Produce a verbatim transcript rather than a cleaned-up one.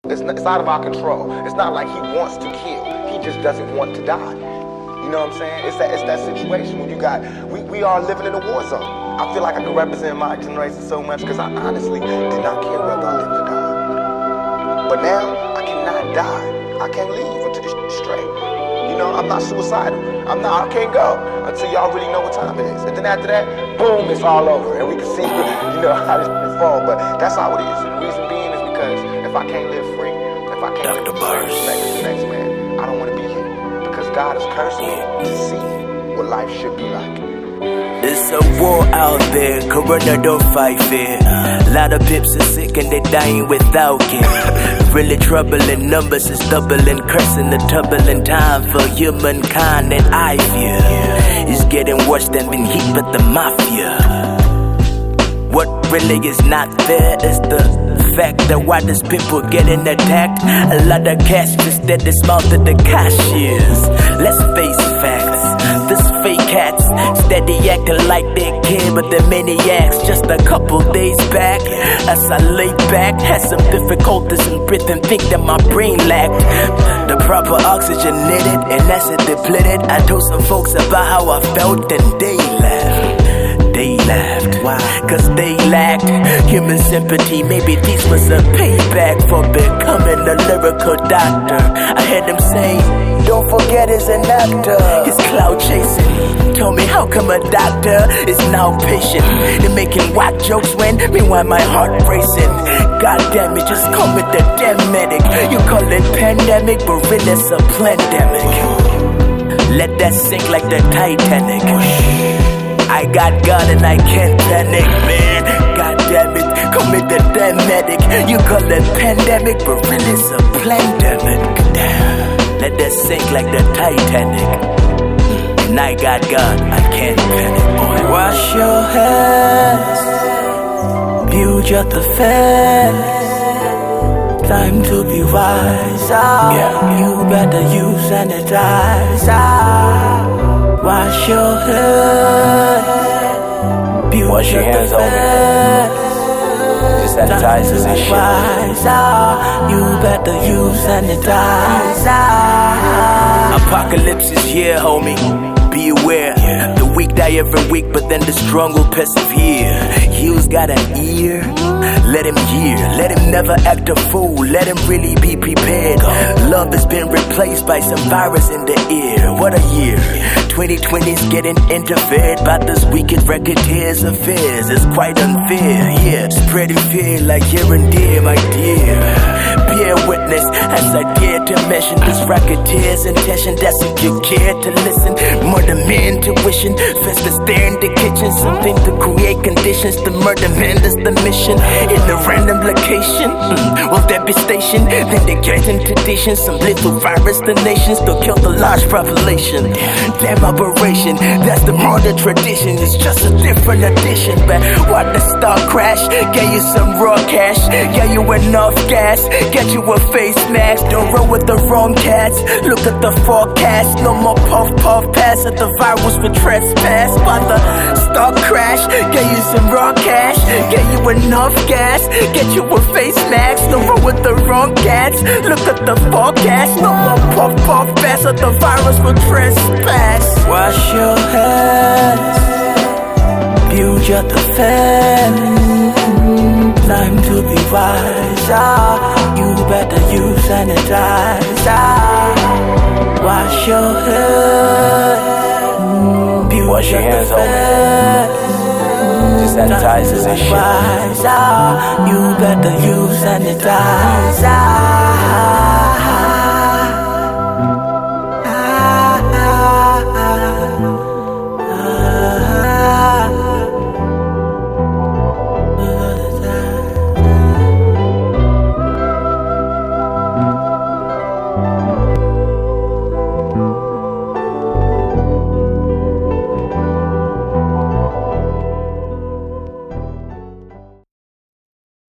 It's, not, it's out of our control. It's not like he wants to kill. He just doesn't want to die. You know what I'm saying? It's that, it's that situation when you got, we, we are living in a war zone. I feel like I can represent my generation so much because I honestly did not care whether I lived or died. But now, I cannot die. I can't leave until this shit straight. You know, I'm not suicidal. I'm not, I can't go until y'all really know what time it is. And then after that, boom, it's all over. And we can see, you know, how this shit fall. But that's how it is. And the reason being is because if I can't live free, if I can't live free, next to next man, I don't want to be here. Because God has cursed me to see what life should be like. It's a war out there, corona don't fight fair. A lot of pips are sick and they dying without care. Really troubling numbers is doubling, cursing the turbulent time for humankind that I fear. It's getting worse than been hit with the mafia. What really is not fair is the fact that why these people getting attacked. A lot of cash just dead this mouth of the cashiers. Let's face facts. This fake cats steady acting like they care, but they're maniacs. Just a couple days back, as I lay back, had some difficulties in breathing, think that my brain lacked the proper oxygen needed, and as it depleted, I told some folks about how I felt, and they laughed. They laughed, why? Cause they lacked human sympathy. Maybe this was a payback for becoming a lyrical doctor. I heard them say, don't forget he's an actor. He's cloud chasing. Told me how come a doctor is now patient in making whack jokes when meanwhile my heart racing. God damn it, just call me the damn medic. You call it pandemic, but really it's a plandemic. Let that sink like the Titanic. I got God and I can't panic, man. God damn it, call me the damn medic. You call it pandemic, but really it's a plandemic. Damn. Let that sink like the Titanic. And I got God, I can't panic, boy. Wash your hands, build your defense. Time to be wise, yeah. You better use sanitizer. Wash your hands, build Wash your hands, defense. The sanitizers and shit. You better use sanitizer. Apocalypse is here, homie. Be aware. The weak die every week, but then the strong will persevere. He's got an ear. Let him hear. Let him never act a fool. Let him really be prepared. Love has been replaced by some virus in the air. What a year. twenty twenty's getting interfered by this wicked racketeers affairs. It's quite unfair, yeah. Spreading fear like here and there, my dear. Bear witness as I dare to mention this racketeer's intention. That's if you care to listen. Murder man tuition, fist to stare in the kitchen. Something to create conditions to murder man, that's the mission. In a random location, mm, will there be stationed? Then they get into tradition. Some little virus the nations to kill the large population. Damn operation, that's the modern tradition. It's just a different edition. But why the star crash? Get you some raw cash, get you enough gas, get you a face mask. Don't roll with the wrong cats. Look at the forecast, no more puff puff pass at the virus for trespass. By the star crash, get you some raw cash, get you enough gas, get you a face mask. Don't roll with the wrong cats. Look at the forecast, no more puff puff pass at the virus for trespass. Wash your hands, build your defense. Time to be wiser. You better use sanitizer. Wash your hands, build Wash your hands, defense. The sanitizers and shit. You better use sanitizer.